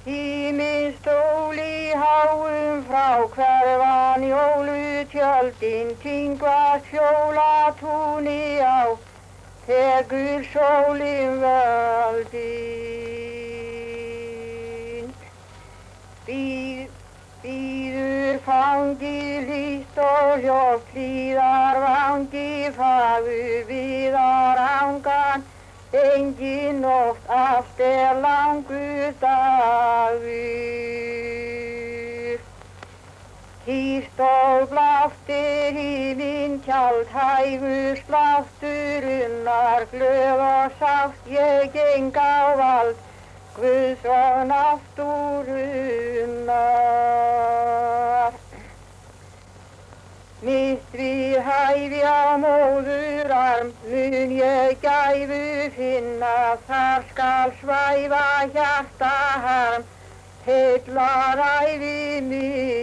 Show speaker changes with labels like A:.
A: Tíminn stól í háum frá hverfan jólutjöldin, Tingvar fjólatúni á, tekur sólin völdin. Bíður fangi hlýtt og hljótt, hlýðar vangi fagur víðar angan, engin nótt, allt langur dagur. Hýrt og blástur híminn tjald, hægur sláttur unnar, glöð og sátt ég geng á vald, Guðs og náttúrunnar. Mitt við hæfi á móðurarm, mun ég gæfu finna, þar skal svæfa hjarta harm, heillar ævi mig.